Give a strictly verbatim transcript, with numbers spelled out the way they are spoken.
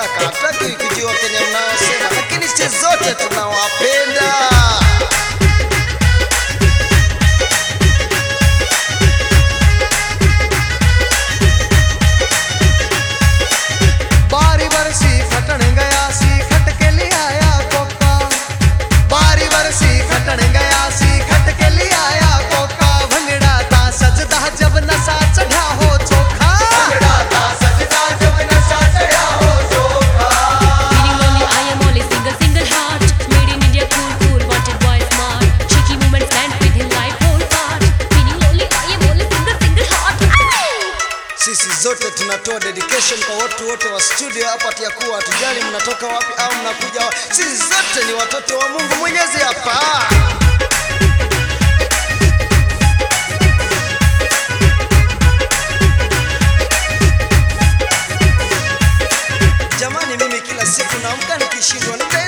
kaka, hataki kujua kenye mnaosema, lakini sisi zote tunawapenda. बारी बरसी खटन गया सी खट के ले आया कोका, बारी बरसी खटन गया सी खट के ले आया कोका। भंगड़ा ता सजदा जब नशा चढ़ा हो चोखा, भंगड़ा ता सजदा जब नशा चढ़ा हो चोखा। Feeling lonely, I am only single, single heart. Made in India, cool, cool, wanted boy smart. Cheeky movement, stand with him life whole part. Feeling lonely, I am only single, single heart. Sisi zote tunatoa dedication kwa watu wote wa studio hapa, ati ya kuwa hatujali mnatoka wapi au mnakuja wapi. Sisi zote ni watoto wa Mungu Mwenyezi hapa. Jamani, mimi kila siku naamka nikishindwa